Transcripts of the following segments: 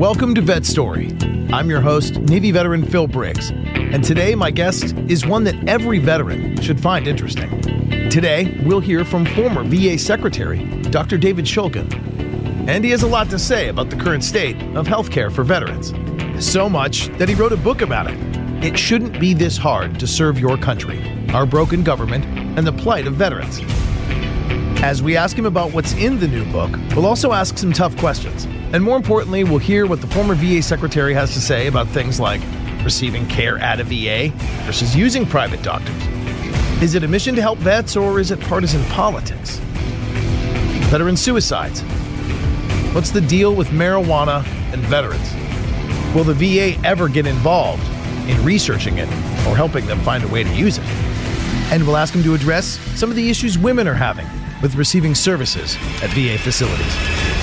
Welcome to Vet Story. I'm your host, Navy veteran Phil Briggs, and today my guest is one that every veteran should find interesting. Today, we'll hear from former VA Secretary, Dr. David Shulkin, and he has a lot to say about the current state of healthcare for veterans. So much that he wrote a book about it. It shouldn't be this hard to serve your country, our broken government, and the plight of veterans. As we ask him about what's in the new book, we'll also ask some tough questions. And more importantly, we'll hear what the former VA Secretary has to say about things like receiving care at a VA versus using private doctors. Is it a mission to help vets, or is it partisan politics? Veteran suicides. What's the deal with marijuana and veterans? Will the VA ever get involved in researching it or helping them find a way to use it? And we'll ask him to address some of the issues women are having with receiving services at VA facilities.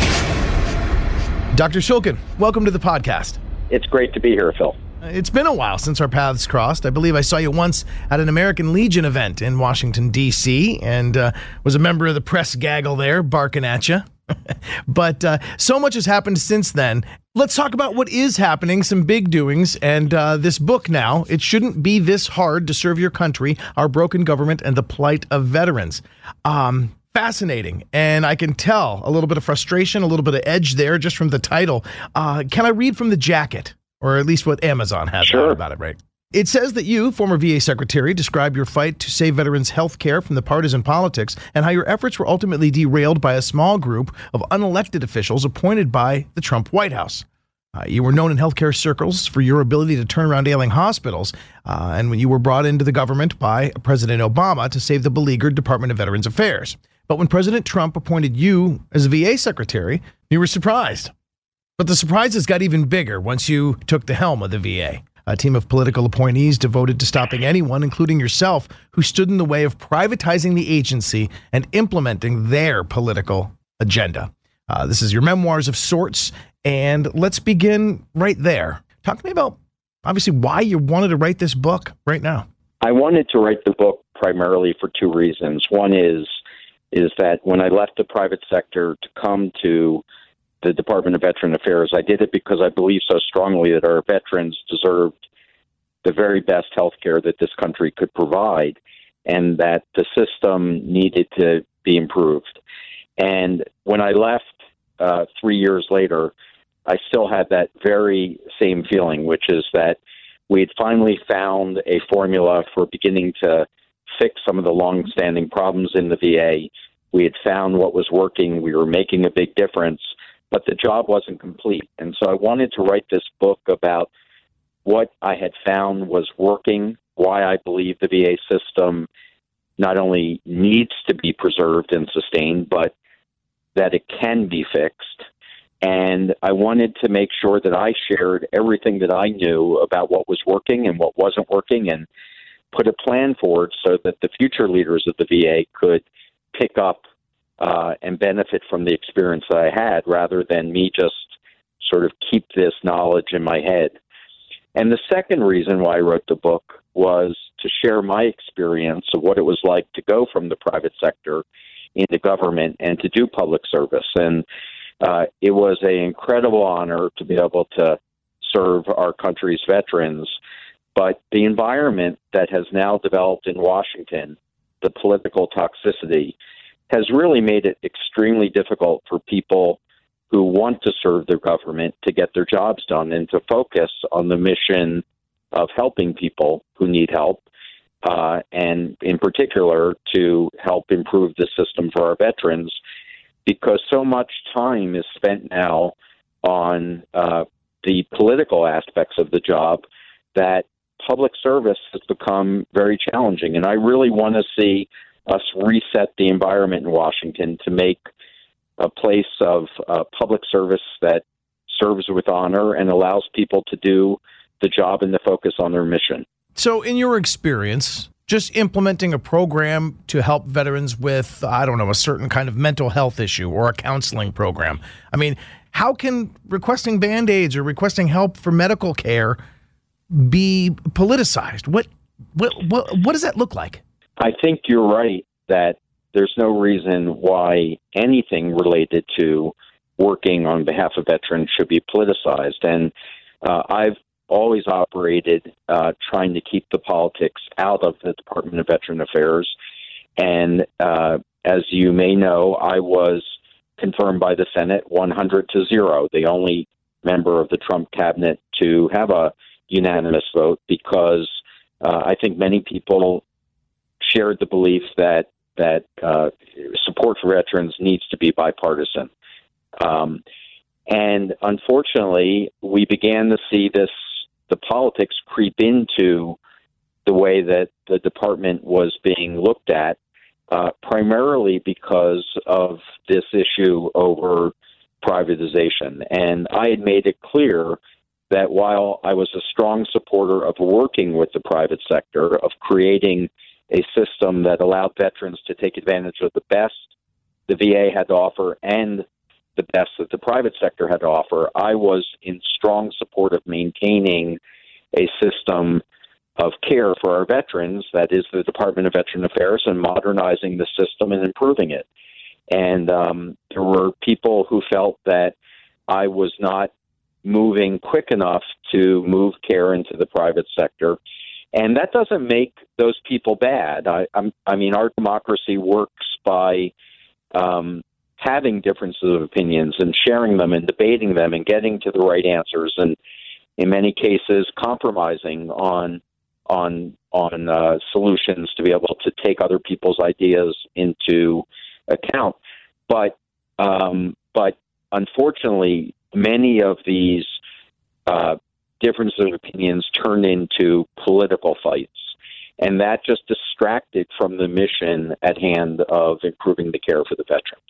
Dr. Shulkin, welcome to the podcast. It's great to be here, Phil. It's been a while since our paths crossed. I believe I saw you once at an American Legion event in Washington, D.C., and was a member of the press gaggle there, barking at you. But so much has happened since then. Let's talk about what is happening, some big doings, and this book now, It Shouldn't Be This Hard to Serve Your Country, Our Broken Government, and the Plight of Veterans. Fascinating, and I can tell a little bit of frustration, a little bit of edge there just from the title. Can I read from the jacket, or at least what Amazon has Sure. about it, right? It says that you, former VA Secretary, describe your fight to save veterans health care from the partisan politics and how your efforts were ultimately derailed by a small group of unelected officials appointed by the Trump White House. You were known in healthcare circles for your ability to turn around ailing hospitals, and when you were brought into the government by President Obama to save the beleaguered Department of Veterans Affairs. But when President Trump appointed you as a VA secretary, you were surprised. But the surprises got even bigger once you took the helm of the VA. A team of political appointees devoted to stopping anyone, including yourself, who stood in the way of privatizing the agency and implementing their political agenda. This is your memoirs of sorts, and let's begin right there. Talk to me about, obviously, why you wanted to write this book right now. I wanted to write the book primarily for two reasons. One is that when I left the private sector to come to the Department of Veteran Affairs, I did it because I believe so strongly that our veterans deserved the very best health care that this country could provide, and that the system needed to be improved. And when I left 3 years later, I still had that very same feeling, which is that we had finally found a formula for beginning to fix some of the long-standing problems in the VA. We had found what was working. We were making a big difference, but the job wasn't complete. And so I wanted to write this book about what I had found was working, why I believe the VA system not only needs to be preserved and sustained, but that it can be fixed. And I wanted to make sure that I shared everything that I knew about what was working and what wasn't working, and put a plan forward so that the future leaders of the VA could pick up and benefit from the experience that I had, rather than me just sort of keep this knowledge in my head. And the second reason why I wrote the book was to share my experience of what it was like to go from the private sector into government and to do public service. And it was an incredible honor to be able to serve our country's veterans. But the environment that has now developed in Washington, the political toxicity, has really made it extremely difficult for people who want to serve their government to get their jobs done and to focus on the mission of helping people who need help, and in particular to help improve the system for our veterans, because so much time is spent now on the political aspects of the job that public service has become very challenging. And I really want to see us reset the environment in Washington to make a place of public service that serves with honor and allows people to do the job and to focus on their mission. So in your experience, just implementing a program to help veterans with, I don't know, a certain kind of mental health issue or a counseling program. I mean, how can requesting Band-Aids or requesting help for medical care be politicized? What does that look like? I think you're right that there's no reason why anything related to working on behalf of veterans should be politicized. And I've always operated trying to keep the politics out of the Department of Veteran Affairs. And as you may know, I was confirmed by the Senate 100-0, the only member of the Trump cabinet to have a unanimous vote, because I think many people shared the belief that support for veterans needs to be bipartisan. And unfortunately, we began to see the politics creep into the way that the department was being looked at, primarily because of this issue over privatization. And I had made it clear that while I was a strong supporter of working with the private sector, of creating a system that allowed veterans to take advantage of the best the VA had to offer and the best that the private sector had to offer, I was in strong support of maintaining a system of care for our veterans, that is the Department of Veteran Affairs, and modernizing the system and improving it. And there were people who felt that I was not moving quick enough to move care into the private sector. And that doesn't make those people bad. I mean, our democracy works by having differences of opinions and sharing them and debating them and getting to the right answers, and in many cases compromising on solutions to be able to take other people's ideas into account. But unfortunately, many of these differences of opinions turned into political fights, and that just distracted from the mission at hand of improving the care for the veterans.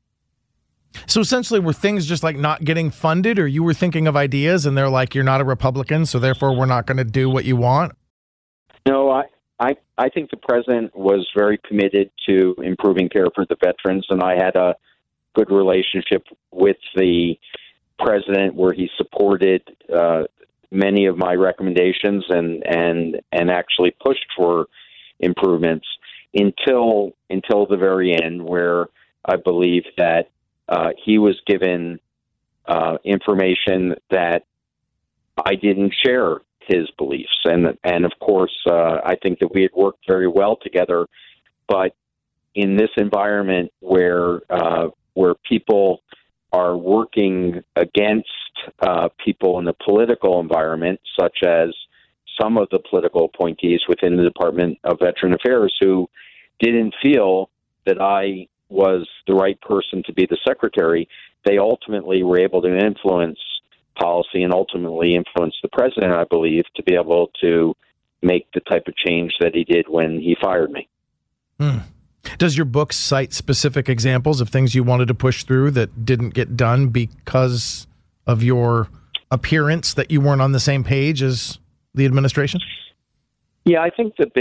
So essentially, were things just like not getting funded, or you were thinking of ideas and they're like, you're not a Republican, so therefore we're not going to do what you want? No, I think the president was very committed to improving care for the veterans, and I had a good relationship with the president where he supported many of my recommendations and actually pushed for improvements until the very end, where I believe that he was given information that I didn't share his beliefs. And of course, I think that we had worked very well together, but in this environment where people are working against people in the political environment, such as some of the political appointees within the Department of Veteran Affairs who didn't feel that I was the right person to be the secretary, they ultimately were able to influence policy and ultimately influence the president, I believe, to be able to make the type of change that he did when he fired me. Does your book cite specific examples of things you wanted to push through that didn't get done because of your appearance, that you weren't on the same page as the administration? Yeah, I think the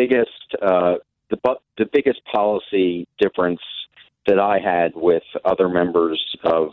biggest policy difference that I had with other members of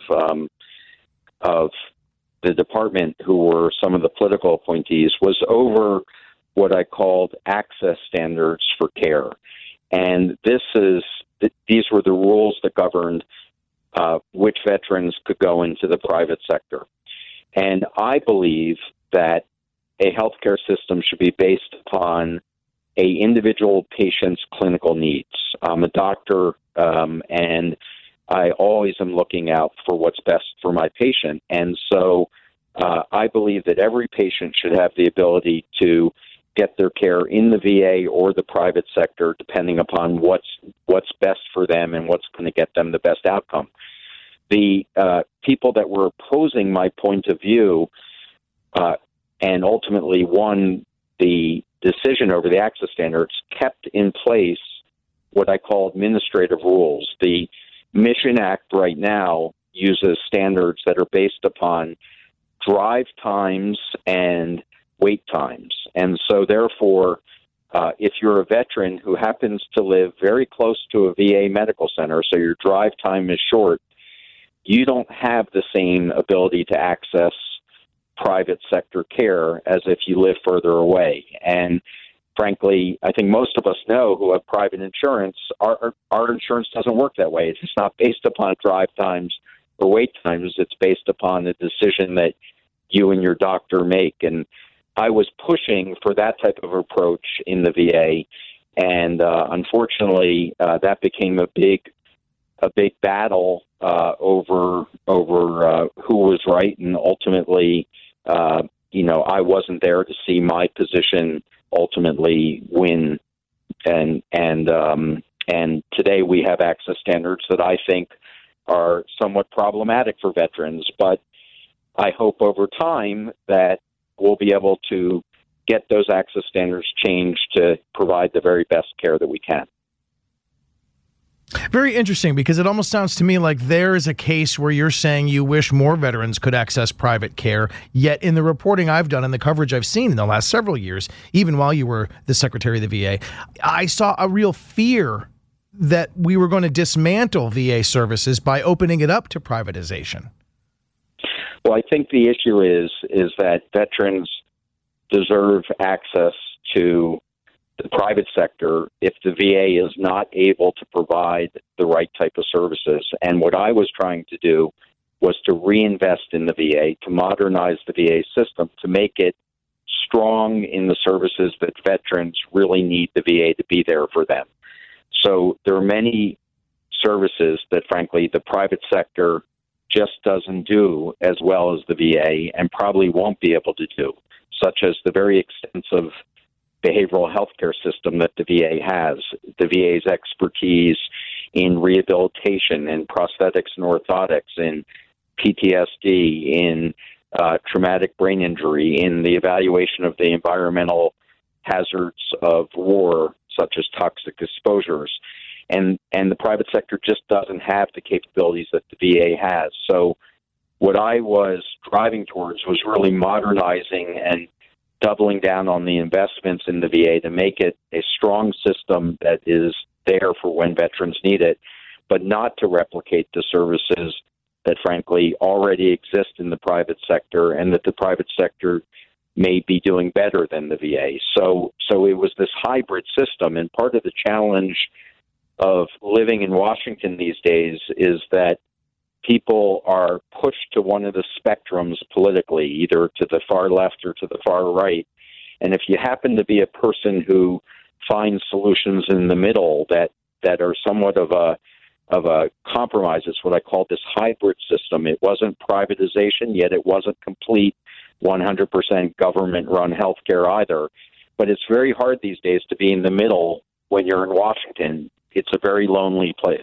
the department who were some of the political appointees was over what I called access standards for care. And these were the rules that governed which veterans could go into the private sector. And I believe that a healthcare system should be based upon a individual patient's clinical needs. I'm a doctor, and I always am looking out for what's best for my patient. And so I believe that every patient should have the ability to get their care in the VA or the private sector, depending upon what's best for them and what's going to get them the best outcome. The people that were opposing my point of view and ultimately won the decision over the access standards kept in place what I call administrative rules. The Mission Act right now uses standards that are based upon drive times and wait times. And so therefore, if you're a veteran who happens to live very close to a VA medical center, so your drive time is short, you don't have the same ability to access private sector care as if you live further away. And frankly, I think most of us know who have private insurance, our insurance doesn't work that way. It's not based upon drive times or wait times. It's based upon a decision that you and your doctor make. And I was pushing for that type of approach in the VA, and unfortunately, that became a big battle over who was right, and ultimately, I wasn't there to see my position ultimately win. And today we have access standards that I think are somewhat problematic for veterans, but I hope over time that we'll be able to get those access standards changed to provide the very best care that we can. Very interesting, because it almost sounds to me like there is a case where you're saying you wish more veterans could access private care, yet in the reporting I've done and the coverage I've seen in the last several years, even while you were the Secretary of the VA, I saw a real fear that we were going to dismantle VA services by opening it up to privatization. Well, I think the issue is that veterans deserve access to the private sector if the VA is not able to provide the right type of services. And what I was trying to do was to reinvest in the VA, to modernize the VA system, to make it strong in the services that veterans really need the VA to be there for them. So there are many services that, frankly, the private sector just doesn't do as well as the VA, and probably won't be able to do, such as the very extensive behavioral health care system that the VA has, the VA's expertise in rehabilitation, in prosthetics and orthotics, in PTSD, in traumatic brain injury, in the evaluation of the environmental hazards of war, such as toxic exposures. And the private sector just doesn't have the capabilities that the VA has. So what I was driving towards was really modernizing and doubling down on the investments in the VA to make it a strong system that is there for when veterans need it, but not to replicate the services that, frankly, already exist in the private sector, and that the private sector may be doing better than the VA. So it was this hybrid system, and part of the challenge of living in Washington these days is that people are pushed to one of the spectrums politically, either to the far left or to the far right. And if you happen to be a person who finds solutions in the middle that are somewhat of a compromise, it's what I call this hybrid system. It wasn't privatization, yet it wasn't complete 100% government-run healthcare either. But it's very hard these days to be in the middle when you're in Washington. It's a very lonely place.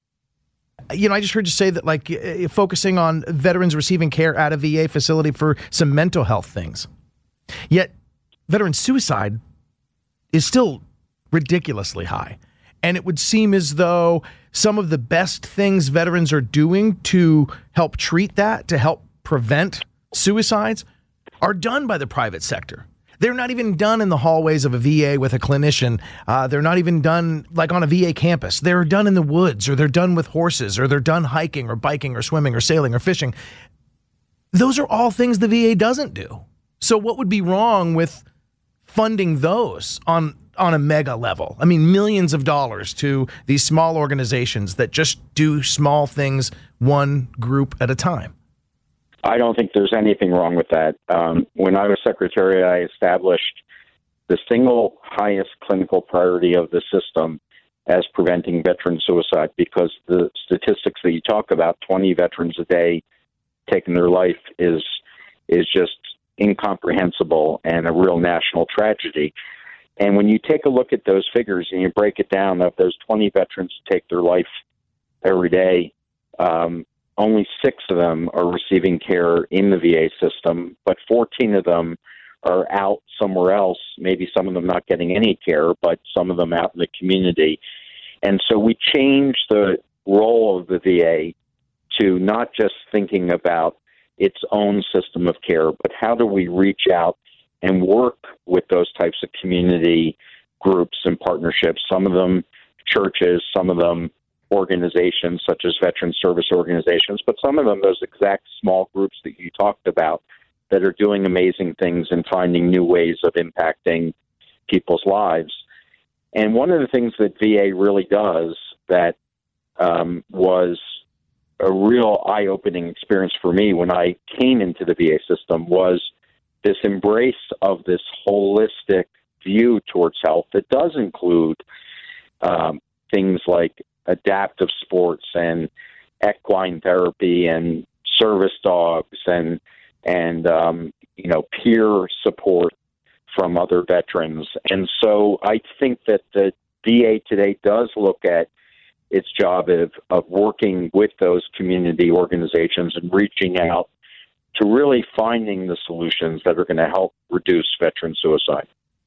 I just heard you say that, focusing on veterans receiving care at a VA facility for some mental health things. Yet, veteran suicide is still ridiculously high. And it would seem as though some of the best things veterans are doing to help treat that, to help prevent suicides, are done by the private sector. They're not even done in the hallways of a VA with a clinician. They're not even done on a VA campus. They're done in the woods, or they're done with horses, or they're done hiking or biking or swimming or sailing or fishing. Those are all things the VA doesn't do. So what would be wrong with funding those on a mega level? I mean, millions of dollars to these small organizations that just do small things, one group at a time. I don't think there's anything wrong with that. When I was secretary, I established the single highest clinical priority of the system as preventing veteran suicide, because the statistics that you talk about, 20 veterans a day taking their life, is just incomprehensible and a real national tragedy. And when you take a look at those figures and you break it down, of those 20 veterans who take their life every day, only 6 of them are receiving care in the VA system, but 14 of them are out somewhere else, maybe some of them not getting any care, but some of them out in the community. And so we changed the role of the VA to not just thinking about its own system of care, but how do we reach out and work with those types of community groups and partnerships, some of them churches, some of them organizations such as veteran service organizations, but some of them those exact small groups that you talked about that are doing amazing things and finding new ways of impacting people's lives. And one of the things that VA really does that was a real eye-opening experience for me when I came into the VA system was this embrace of this holistic view towards health that does include things like adaptive sports and equine therapy and service dogs and peer support from other veterans. And so I think that the VA today does look at its job of working with those community organizations and reaching out to really finding the solutions that are going to help reduce veteran suicide.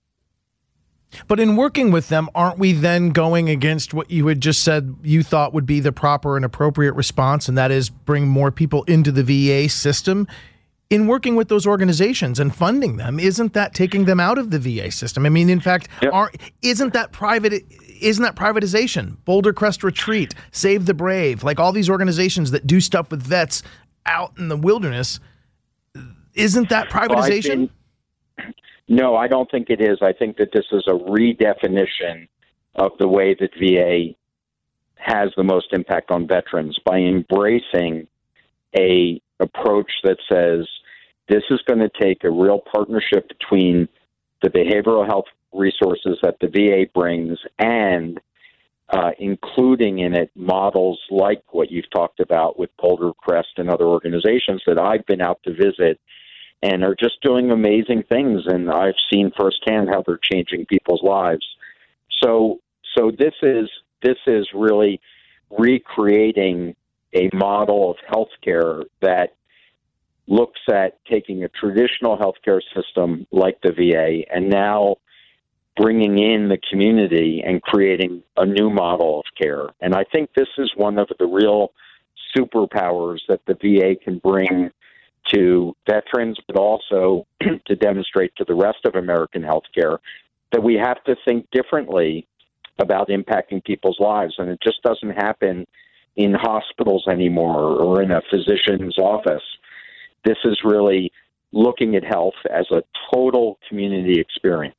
But in working with them, aren't we then going against what you had just said you thought would be the proper and appropriate response, and that is bring more people into the VA system? In working with those organizations and funding them, isn't that taking them out of the VA system? I mean, in fact, isn't that privatization? Boulder Crest Retreat, Save the Brave, like all these organizations that do stuff with vets out in the wilderness, isn't that privatization? No, I don't think it is. I think that this is a redefinition of the way that VA has the most impact on veterans by embracing a approach that says this is going to take a real partnership between the behavioral health resources that the VA brings and including in it models like what you've talked about with Boulder Crest and other organizations that I've been out to visit and are just doing amazing things. And I've seen firsthand how they're changing people's lives. So this is really recreating a model of healthcare that looks at taking a traditional healthcare system like the VA and now bringing in the community and creating a new model of care. And I think this is one of the real superpowers that the VA can bring to veterans, but also to demonstrate to the rest of American healthcare that we have to think differently about impacting people's lives. And it just doesn't happen in hospitals anymore or in a physician's office. This is really looking at health as a total community experience.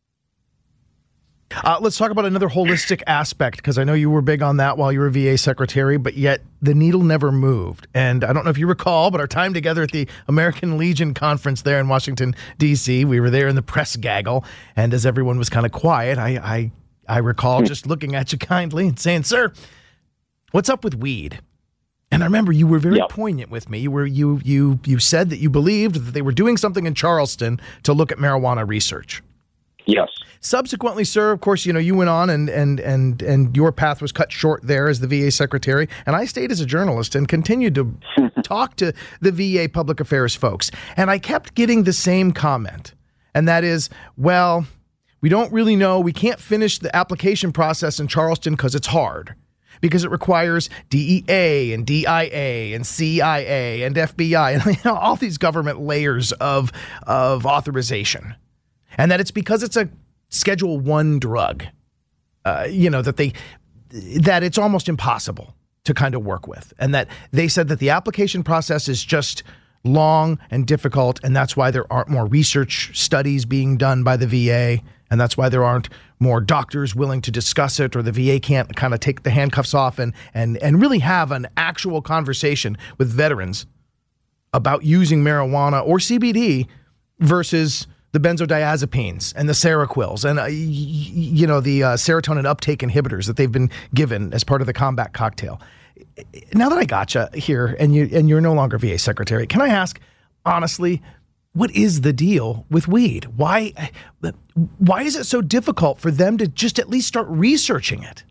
Let's talk about another holistic aspect, because I know you were big on that while you were VA secretary, but yet the needle never moved. And I don't know if you recall, but our time together at the American Legion conference there in Washington, D.C., we were there in the press gaggle, and as everyone was kind of quiet, I recall just looking at you kindly and saying, "Sir, what's up with weed?" And I remember you were very poignant with me. You said that you believed that they were doing something in Charleston to look at marijuana research. Yes. Subsequently, sir, of course, you went on and your path was cut short there as the VA secretary. And I stayed as a journalist and continued to talk to the VA public affairs folks. And I kept getting the same comment. And that is, well, we don't really know. We can't finish the application process in Charleston because it's hard. Because it requires DEA and DIA and CIA and FBI and all these government layers of authorization. And that it's because it's a Schedule I drug, that it's almost impossible to kind of work with. And that they said that the application process is just long and difficult, and that's why there aren't more research studies being done by the VA, and that's why there aren't more doctors willing to discuss it, or the VA can't kind of take the handcuffs off and really have an actual conversation with veterans about using marijuana or CBD versus the benzodiazepines and the Seroquels and, the serotonin uptake inhibitors that they've been given as part of the combat cocktail. Now that I gotcha here and you're no longer VA secretary, can I ask, honestly, what is the deal with weed? Why is it so difficult for them to just at least start researching it?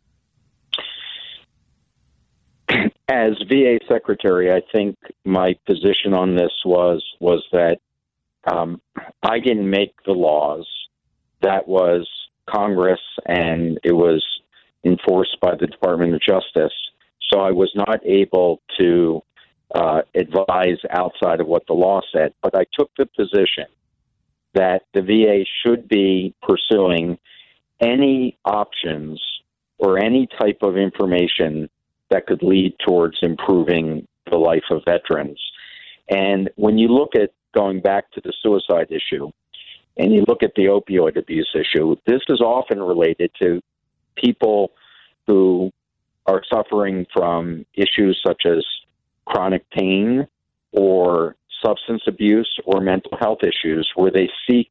As VA secretary, I think my position on this was that I didn't make the laws. That was Congress, and it was enforced by the Department of Justice. So I was not able to advise outside of what the law said. But I took the position that the VA should be pursuing any options or any type of information that could lead towards improving the life of veterans. And when you look at going back to the suicide issue, and you look at the opioid abuse issue, this is often related to people who are suffering from issues such as chronic pain or substance abuse or mental health issues, where they seek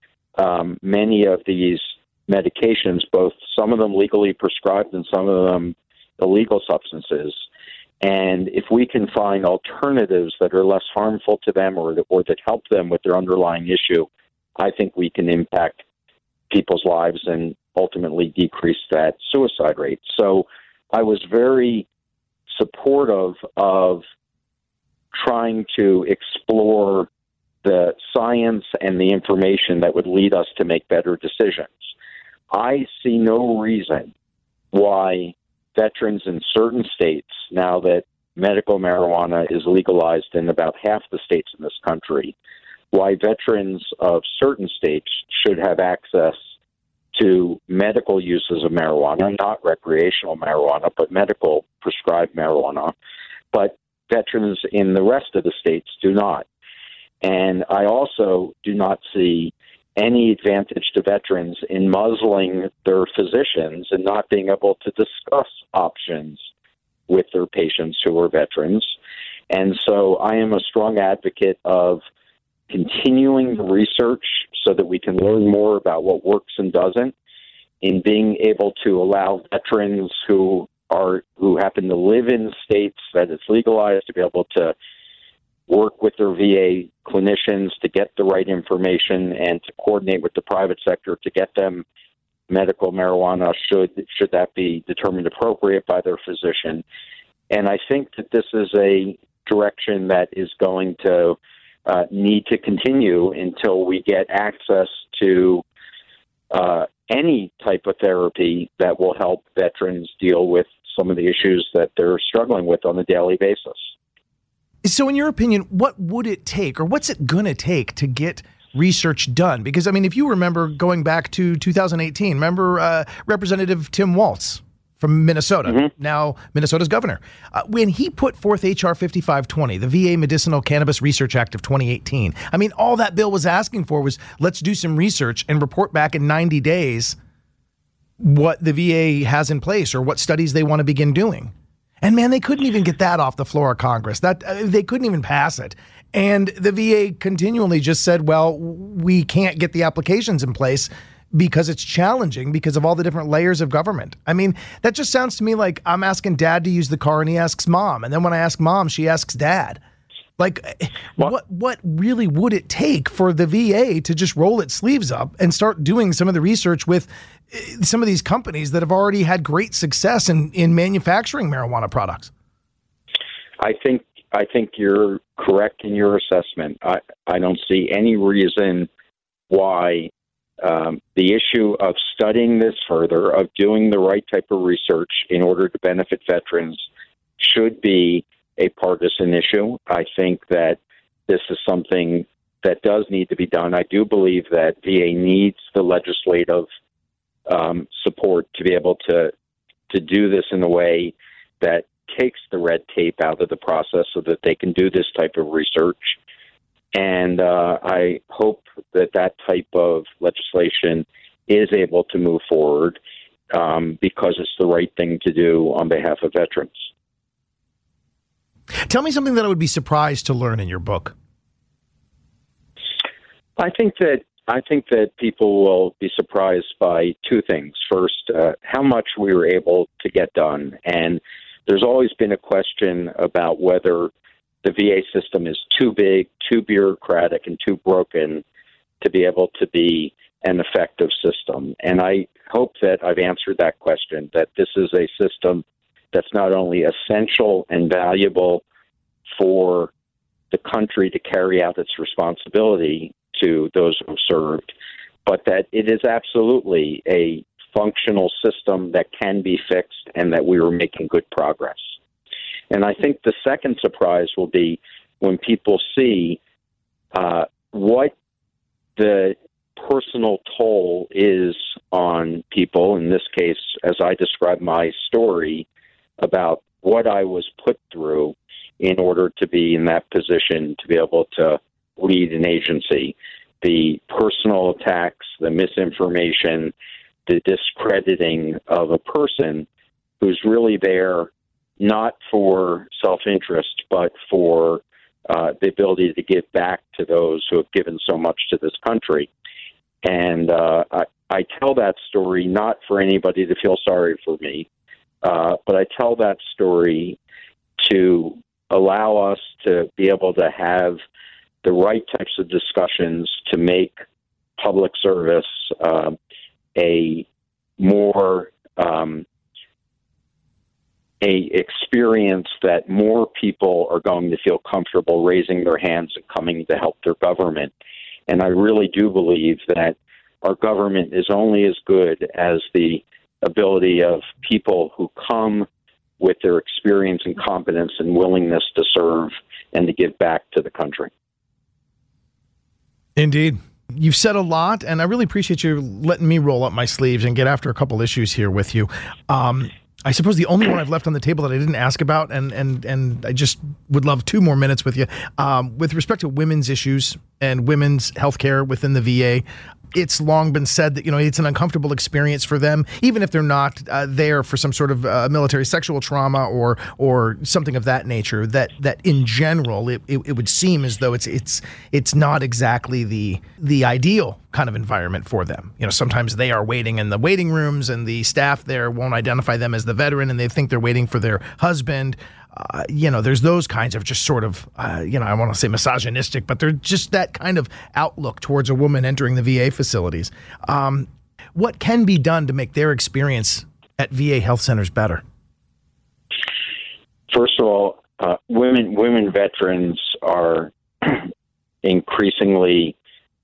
many of these medications, both some of them legally prescribed and some of them illegal substances. And if we can find alternatives that are less harmful to them or that help them with their underlying issue, I think we can impact people's lives and ultimately decrease that suicide rate. So I was very supportive of trying to explore the science and the information that would lead us to make better decisions. I see no reason why veterans in certain states, now that medical marijuana is legalized in about half the states in this country, why veterans of certain states should have access to medical uses of marijuana, not recreational marijuana, but medical prescribed marijuana, but veterans in the rest of the states do not. And I also do not see any advantage to veterans in muzzling their physicians and not being able to discuss options with their patients who are veterans. And so I am a strong advocate of continuing the research so that we can learn more about what works and doesn't, in being able to allow veterans who happen to live in states that it's legalized to be able to work with their VA clinicians to get the right information and to coordinate with the private sector to get them medical marijuana should that be determined appropriate by their physician. And I think that this is a direction that is going to need to continue until we get access to any type of therapy that will help veterans deal with some of the issues that they're struggling with on a daily basis. So in your opinion, what would it take, or what's it going to take to get research done? Because, I mean, if you remember going back to 2018, remember Representative Tim Walz from Minnesota, now Minnesota's governor, when he put forth H.R. 5520, the VA Medicinal Cannabis Research Act of 2018, I mean, all that bill was asking for was, let's do some research and report back in 90 days what the VA has in place or what studies they want to begin doing. And man, they couldn't even get that off the floor of Congress. They couldn't even pass it. And the VA continually just said, well, we can't get the applications in place because it's challenging because of all the different layers of government. I mean, that just sounds to me like I'm asking dad to use the car and he asks mom. And then when I ask mom, she asks dad. Like, what really would it take for the VA to just roll its sleeves up and start doing some of the research with some of these companies that have already had great success in manufacturing marijuana products? I think you're correct in your assessment. I don't see any reason why the issue of studying this further, of doing the right type of research in order to benefit veterans, should be a partisan issue. I think that this is something that does need to be done. I do believe that VA needs the legislative support to be able to do this in a way that takes the red tape out of the process so that they can do this type of research. And I hope that type of legislation is able to move forward because it's the right thing to do on behalf of veterans. Tell me something that I would be surprised to learn in your book. I think that people will be surprised by two things. First, how much we were able to get done. And there's always been a question about whether the VA system is too big, too bureaucratic, and too broken to be able to be an effective system. And I hope that I've answered that question, that this is a system that's not only essential and valuable for the country to carry out its responsibility to those who have served, but that it is absolutely a functional system that can be fixed and that we were making good progress. And I think the second surprise will be when people see what the personal toll is on people, in this case, as I describe my story, about what I was put through in order to be in that position to be able to lead an agency. The personal attacks, the misinformation, the discrediting of a person who's really there not for self-interest, but for the ability to give back to those who have given so much to this country. And I tell that story not for anybody to feel sorry for me, but I tell that story to allow us to be able to have the right types of discussions to make public service a more a experience that more people are going to feel comfortable raising their hands and coming to help their government. And I really do believe that our government is only as good as the ability of people who come with their experience and competence and willingness to serve and to give back to the country. Indeed. You've said a lot, and I really appreciate you letting me roll up my sleeves and get after a couple issues here with you. I suppose the only one I've left on the table that I didn't ask about, and I just would love 2 more minutes with you, with respect to women's issues and women's health care within the VA. It's long been said that, it's an uncomfortable experience for them, even if they're not there for some sort of military sexual trauma or something of that nature, that in general, it would seem as though it's not exactly the ideal kind of environment for them. Sometimes they are waiting in the waiting rooms and the staff there won't identify them as the veteran and they think they're waiting for their husband. There's those kinds of just sort of, I want to say misogynistic, but they're just that kind of outlook towards a woman entering the VA facilities. What can be done to make their experience at VA health centers better? First of all, women veterans are increasingly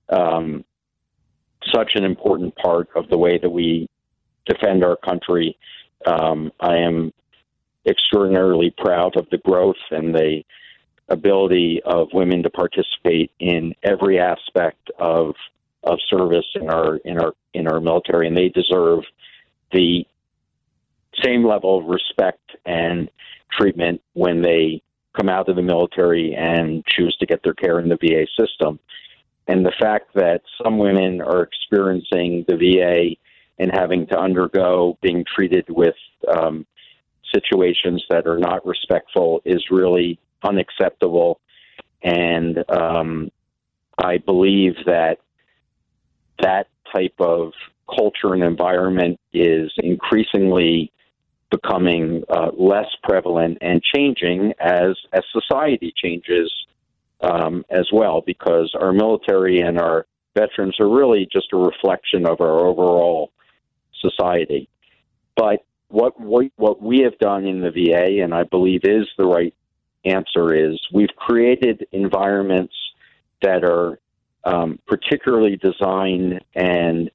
such an important part of the way that we defend our country. I am extraordinarily proud of the growth and the ability of women to participate in every aspect of service in our military, and they deserve the same level of respect and treatment when they come out of the military and choose to get their care in the VA system. And the fact that some women are experiencing the VA and having to undergo being treated with situations that are not respectful is really unacceptable. And I believe that type of culture and environment is increasingly becoming less prevalent and changing as society changes as well, because our military and our veterans are really just a reflection of our overall society. But what we have done in the VA, and I believe is the right answer, is we've created environments that are particularly designed and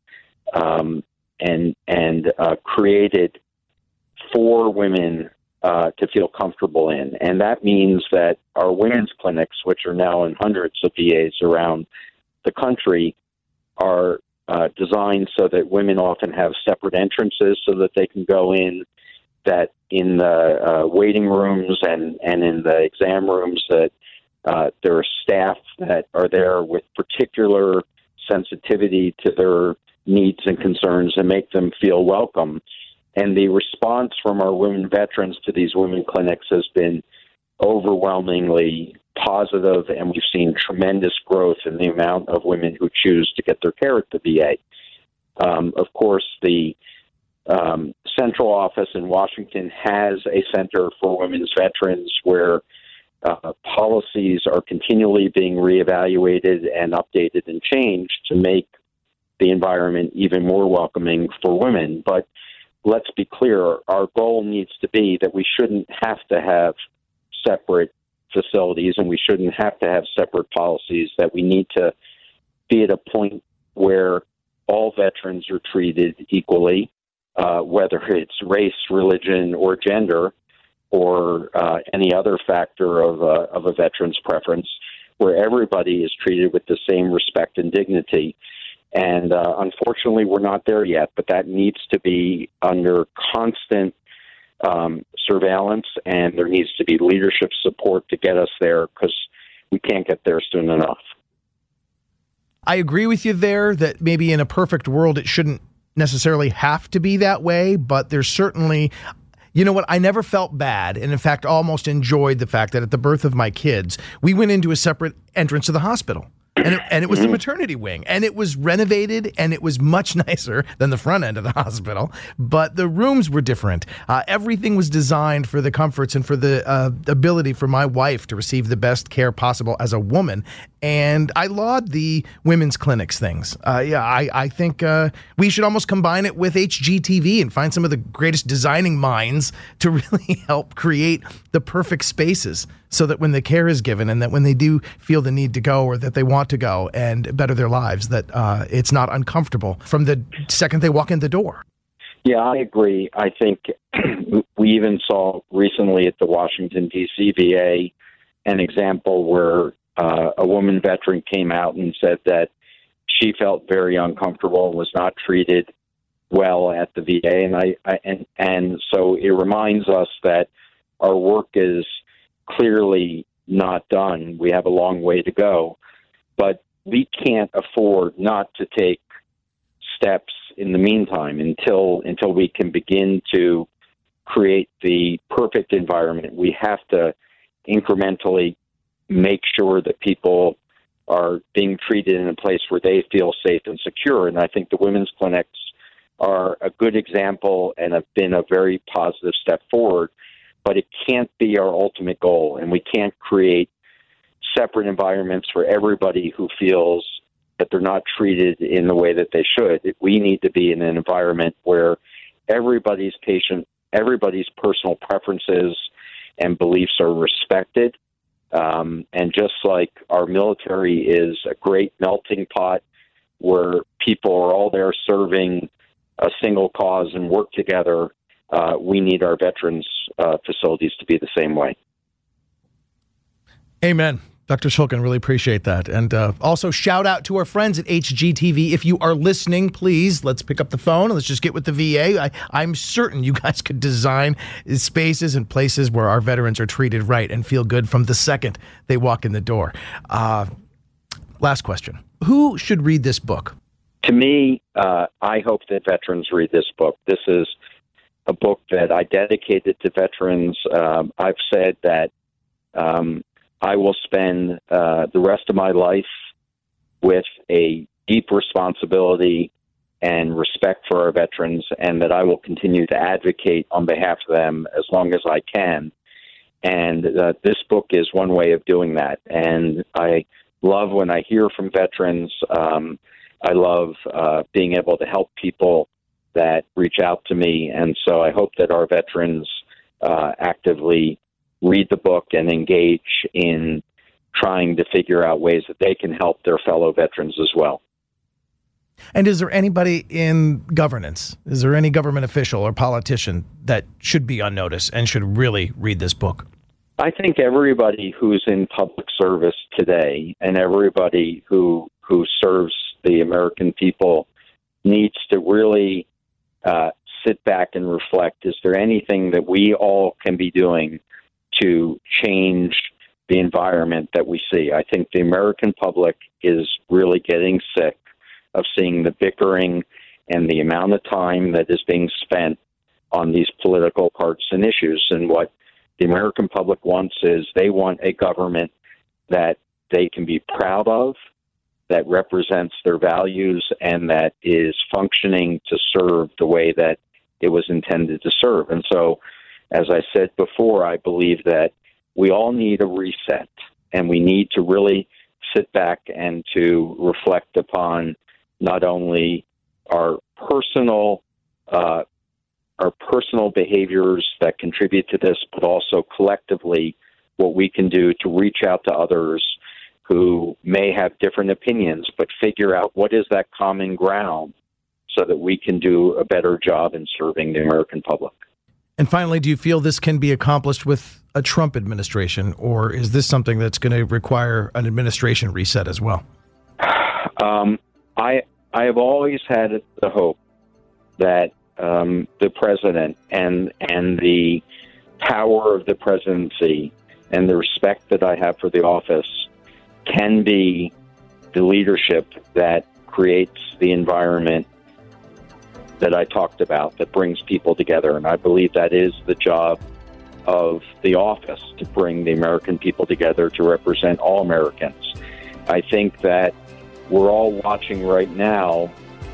created for women to feel comfortable in. And that means that our women's clinics, which are now in hundreds of VAs around the country, are designed so that women often have separate entrances so that they can go in, that in the waiting rooms and in the exam rooms that there are staff that are there with particular sensitivity to their needs and concerns and make them feel welcome. And the response from our women veterans to these women clinics has been overwhelmingly positive, and we've seen tremendous growth in the amount of women who choose to get their care at the VA. Of course, the central office in Washington has a center for women's veterans where policies are continually being reevaluated and updated and changed to make the environment even more welcoming for women. But let's be clear, our goal needs to be that we shouldn't have to have separate facilities and we shouldn't have to have separate policies, that we need to be at a point where all veterans are treated equally, whether it's race, religion, or gender, or any other factor of a veteran's preference, where everybody is treated with the same respect and dignity. And unfortunately, we're not there yet, but that needs to be under constant surveillance, and there needs to be leadership support to get us there, because we can't get there soon enough. I agree with you there that maybe in a perfect world it shouldn't necessarily have to be that way, but there's certainly, You know what? I never felt bad, and in fact, almost enjoyed the fact that at the birth of my kids, we went into a separate entrance to the hospital. And it was the maternity wing, and it was renovated, and it was much nicer than the front end of the hospital, but the rooms were different. Everything was designed for the comforts and for the ability for my wife to receive the best care possible as a woman, and I laud the women's clinics things. I think we should almost combine it with HGTV and find some of the greatest designing minds to really help create the perfect spaces so that when the care is given and that when they do feel the need to go or that they want to go and better their lives, that it's not uncomfortable from the second they walk in the door. Yeah, I agree. I think we even saw recently at the Washington, D.C. VA an example where a woman veteran came out and said that she felt very uncomfortable and was not treated well at the VA. And so it reminds us that our work is clearly not done. We have a long way to go, but we can't afford not to take steps in the meantime until we can begin to create the perfect environment. We have to incrementally make sure that people are being treated in a place where they feel safe and secure. And I think the women's clinics are a good example and have been a very positive step forward. But it can't be our ultimate goal, and we can't create separate environments for everybody who feels that they're not treated in the way that they should. We need to be in an environment where everybody's personal preferences and beliefs are respected. And just like our military is a great melting pot where people are all there serving a single cause and work together, we need our veterans facilities to be the same way. Amen. Dr. Shulkin, really appreciate that. And also shout out to our friends at HGTV. If you are listening, please, let's pick up the phone and let's just get with the VA. I'm certain you guys could design spaces and places where our veterans are treated right and feel good from the second they walk in the door. Last question. Who should read this book? To me, I hope that veterans read this book. This is a book that I dedicated to veterans. I've said that I will spend the rest of my life with a deep responsibility and respect for our veterans, and that I will continue to advocate on behalf of them as long as I can. And this book is one way of doing that. And I love when I hear from veterans. I love being able to help people that reach out to me. And so I hope that our veterans actively read the book and engage in trying to figure out ways that they can help their fellow veterans as well. And is there anybody in governance, is there any government official or politician that should be on notice and should really read this book? I think everybody who's in public service today and everybody who serves the American people needs to really sit back and reflect. Is there anything that we all can be doing to change the environment that we see? I think the American public is really getting sick of seeing the bickering and the amount of time that is being spent on these political partisan issues. And what the American public wants is they want a government that they can be proud of, that represents their values, and that is functioning to serve the way that it was intended to serve. And so, as I said before, I believe that we all need a reset, and we need to really sit back and to reflect upon not only our personal behaviors that contribute to this, but also collectively what we can do to reach out to others who may have different opinions, but figure out what is that common ground so that we can do a better job in serving the American public. And finally, do you feel this can be accomplished with a Trump administration, or is this something that's going to require an administration reset as well? I have always had the hope that the president and the power of the presidency and the respect that I have for the office can be the leadership that creates the environment that I talked about that brings people together. And I believe that is the job of the office, to bring the American people together, to represent all Americans. I think that we're all watching right now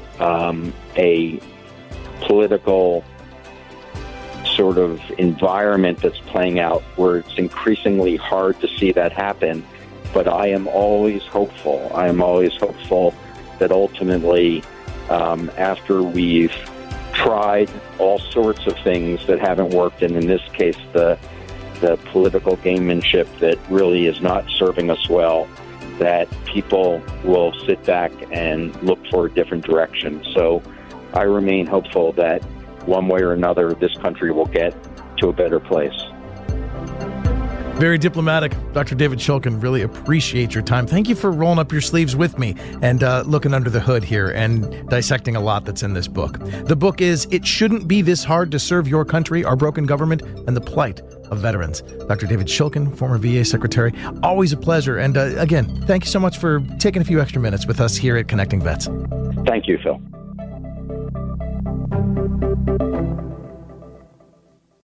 a political sort of environment that's playing out where it's increasingly hard to see that happen. But I am always hopeful. I am always hopeful that ultimately, after we've tried all sorts of things that haven't worked, and in this case, the political gamemanship that really is not serving us well, that people will sit back and look for a different direction. So I remain hopeful that one way or another, this country will get to a better place. Very diplomatic. Dr. David Shulkin, really appreciate your time. Thank you for rolling up your sleeves with me and looking under the hood here and dissecting a lot that's in this book. The book is It Shouldn't Be This Hard to Serve Your Country, Our Broken Government, and the Plight of Veterans. Dr. David Shulkin, former VA Secretary, always a pleasure. And again, thank you so much for taking a few extra minutes with us here at Connecting Vets. Thank you, Phil.